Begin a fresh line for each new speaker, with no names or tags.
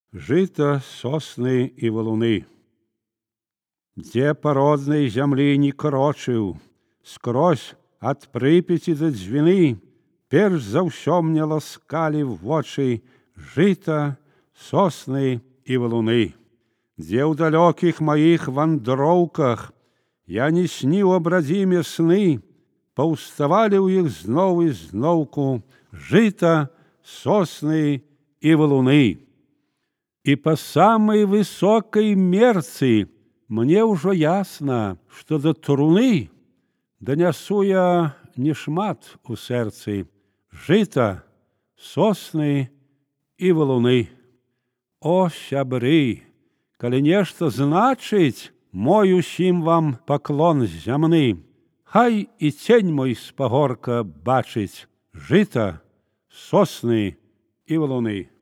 Жыта, сосны і валуны. Дзе па роднай зямлі не крочыў, скрозь ад Прыпяці да Дзвіны, перш за ўсё мне ласкалі вочы жыта, сосны і валуны. Дзе ў далёкіх маіх вандроўках я не сніў аб радзіме сны, паўставалі ў іх зноў і зноўку жыта, сосны і валуны. І па самай высокай мерцы мне ўжо ясна, што да труны данясу я не шмат у сэрцы жыта, сосны і валуны. О, сябры, калі нешта значыць мой усім вам паклон зямны, хай і цень мой з пагорка бачыць жыта, сосны і валуны.